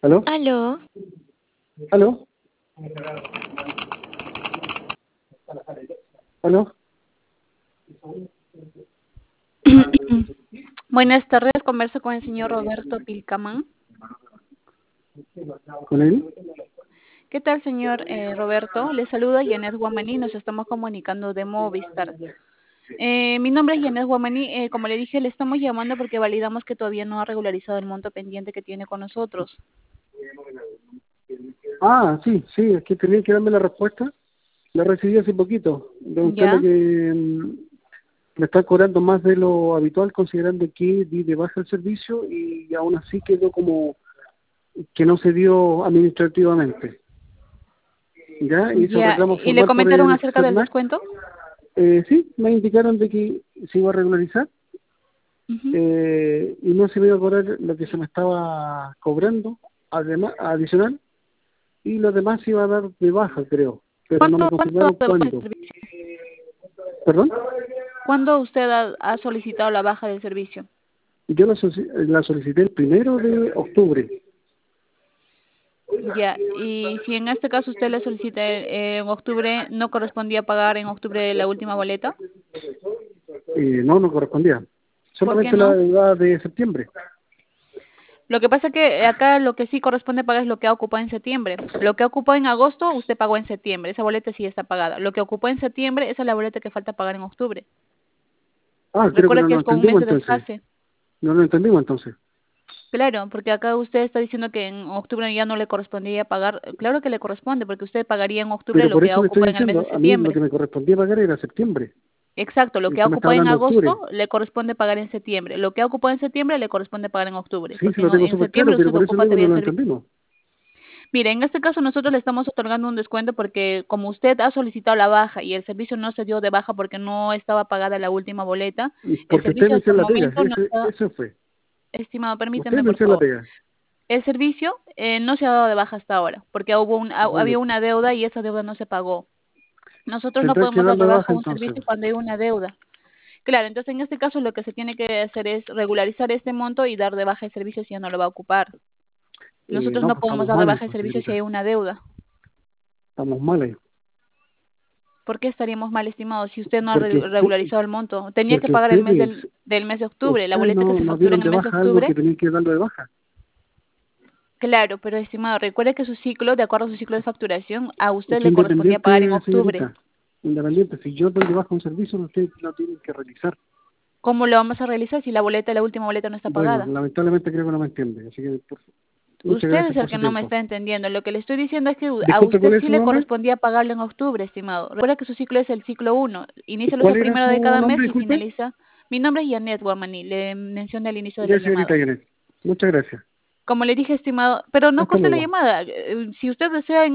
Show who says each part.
Speaker 1: ¿Aló?
Speaker 2: Aló.
Speaker 1: ¿Aló? ¿Aló?
Speaker 2: Buenas tardes, converso con el señor Roberto Pilcamán.
Speaker 1: ¿Con él?
Speaker 2: ¿Qué tal, señor Roberto? Le saluda Yanet Guamaní, nos estamos comunicando de Movistar. Mi nombre es Yanet Guamaní, como le dije, le estamos llamando porque validamos que todavía no ha regularizado el monto pendiente que tiene con nosotros.
Speaker 1: Ah, sí, es que tenía que darme la respuesta. La recibí hace poquito, preguntarle
Speaker 2: ¿Ya?
Speaker 1: que me está cobrando más de lo habitual, considerando que di de baja el servicio y aún así quedó como que no se dio administrativamente. ¿Ya? Hice un
Speaker 2: ¿Ya?
Speaker 1: reclamo
Speaker 2: ¿Y le
Speaker 1: formal por
Speaker 2: comentaron
Speaker 1: el
Speaker 2: acerca del
Speaker 1: CERNAC.
Speaker 2: descuento?
Speaker 1: Sí, me indicaron de que se iba a regularizar
Speaker 2: Ujú.
Speaker 1: y no se me iba a cobrar lo que se me estaba cobrando, además, adicional, y lo demás se iba a dar de baja, creo, pero no me
Speaker 2: ¿Cuánto ha dado
Speaker 1: confirmaron
Speaker 2: de baja el
Speaker 1: cuándo.
Speaker 2: servicio?
Speaker 1: ¿Perdón?
Speaker 2: ¿Cuándo usted ha solicitado la baja del servicio?
Speaker 1: Yo la solicité el 1 de octubre.
Speaker 2: Ya, y si en este caso usted le solicita en octubre, ¿no correspondía pagar en octubre la última boleta?
Speaker 1: No correspondía.
Speaker 2: ¿Por qué
Speaker 1: Solamente la
Speaker 2: no?
Speaker 1: deuda de septiembre.
Speaker 2: Lo que pasa es que acá lo que sí corresponde pagar es lo que ha ocupado en septiembre. Lo que ocupó en agosto, usted pagó en septiembre. Esa boleta sí está pagada. Lo que ocupó en septiembre, esa es la boleta que falta pagar en octubre.
Speaker 1: Ah, creo que
Speaker 2: Recuerda
Speaker 1: no
Speaker 2: que
Speaker 1: lo
Speaker 2: es con un mes
Speaker 1: entendimos
Speaker 2: de
Speaker 1: entonces.
Speaker 2: desfase.
Speaker 1: No lo entendimos entonces.
Speaker 2: Claro, porque acá usted está diciendo que en octubre ya no le correspondía pagar. Claro que le corresponde, porque usted pagaría en octubre
Speaker 1: Pero
Speaker 2: lo
Speaker 1: por
Speaker 2: que ha
Speaker 1: eso le estoy
Speaker 2: ocupado en el mes de
Speaker 1: diciendo, a mí lo
Speaker 2: septiembre.
Speaker 1: que me correspondía pagar era septiembre.
Speaker 2: Exacto, lo
Speaker 1: Y
Speaker 2: que ha
Speaker 1: usted me está
Speaker 2: ocupado en
Speaker 1: hablando de octubre.
Speaker 2: agosto le corresponde pagar en septiembre. Lo que ha ocupado en septiembre le corresponde pagar en octubre,
Speaker 1: Sí, se
Speaker 2: porque
Speaker 1: lo tengo
Speaker 2: en
Speaker 1: súper claro,
Speaker 2: septiembre
Speaker 1: pero
Speaker 2: usted
Speaker 1: por eso le
Speaker 2: ocupa
Speaker 1: digo, no
Speaker 2: todavía
Speaker 1: lo
Speaker 2: servicio.
Speaker 1: entendimos.
Speaker 2: Mire, en este caso nosotros le estamos otorgando un descuento porque como usted ha solicitado la baja y el servicio no se dio de baja porque no estaba pagada la última boleta, el
Speaker 1: Porque ustedes
Speaker 2: servicio
Speaker 1: me
Speaker 2: hasta
Speaker 1: hicieron
Speaker 2: el
Speaker 1: la pega,
Speaker 2: momento no está,
Speaker 1: eso fue.
Speaker 2: estimado,
Speaker 1: Ustedes
Speaker 2: permíteme
Speaker 1: me
Speaker 2: por
Speaker 1: hicieron la
Speaker 2: favor.
Speaker 1: pega.
Speaker 2: El servicio no se ha dado de baja hasta ahora porque
Speaker 1: Bueno,
Speaker 2: había una deuda y esa deuda no se pagó. Nosotros no
Speaker 1: tendrá que
Speaker 2: podemos dar
Speaker 1: darlo
Speaker 2: de
Speaker 1: de
Speaker 2: baja
Speaker 1: baja
Speaker 2: un
Speaker 1: entonces.
Speaker 2: servicio cuando hay una deuda. Claro, entonces en este caso lo que se tiene que hacer es regularizar este monto y dar de baja el servicio si ya no lo va a ocupar. Nosotros
Speaker 1: No,
Speaker 2: no
Speaker 1: pues
Speaker 2: podemos
Speaker 1: estamos
Speaker 2: dar de
Speaker 1: mal
Speaker 2: baja el
Speaker 1: entonces,
Speaker 2: servicio si
Speaker 1: señorita.
Speaker 2: hay una deuda.
Speaker 1: Estamos mal ahí.
Speaker 2: ¿Por qué estaríamos mal, estimados, si usted no ha
Speaker 1: Porque
Speaker 2: regularizado el monto? Tenía que
Speaker 1: porque
Speaker 2: pagar el mes
Speaker 1: ustedes,
Speaker 2: del mes de octubre, la
Speaker 1: ustedes
Speaker 2: boleta que se
Speaker 1: no
Speaker 2: factura
Speaker 1: dieron
Speaker 2: en el
Speaker 1: de
Speaker 2: mes de
Speaker 1: baja algo que
Speaker 2: octubre.
Speaker 1: tenían que darlo de baja.
Speaker 2: Claro, pero estimado, recuerde que su ciclo, de acuerdo a su ciclo de facturación, a usted
Speaker 1: Que
Speaker 2: le correspondía pagar en
Speaker 1: independiente,
Speaker 2: octubre.
Speaker 1: señorita, independiente, si yo doy de baja un servicio, ustedes lo tienen que realizar.
Speaker 2: ¿Cómo lo vamos a realizar si la boleta, la última boleta no está
Speaker 1: Bueno,
Speaker 2: pagada?
Speaker 1: lamentablemente creo que no me entiende, así que muchas
Speaker 2: Usted es
Speaker 1: gracias
Speaker 2: el
Speaker 1: por
Speaker 2: que
Speaker 1: su
Speaker 2: no me
Speaker 1: tiempo.
Speaker 2: está entendiendo. Lo que le estoy diciendo es que a
Speaker 1: Disculpe,
Speaker 2: usted
Speaker 1: ¿cuál es
Speaker 2: sí
Speaker 1: su
Speaker 2: le
Speaker 1: nombre?
Speaker 2: correspondía pagarlo en octubre, estimado. Recuerda que su ciclo es el ciclo uno. Inicia los
Speaker 1: ¿Cuál
Speaker 2: días
Speaker 1: era
Speaker 2: primero
Speaker 1: su
Speaker 2: de cada mes
Speaker 1: nombre,
Speaker 2: y
Speaker 1: disculpe?
Speaker 2: finaliza. Mi nombre es Janet Guamaní, le mencioné al inicio de la
Speaker 1: Ya, señorita
Speaker 2: llamada.
Speaker 1: Janet. Muchas gracias.
Speaker 2: Como le dije, estimado, pero no
Speaker 1: Hasta
Speaker 2: corte la
Speaker 1: luego.
Speaker 2: llamada. Si usted desea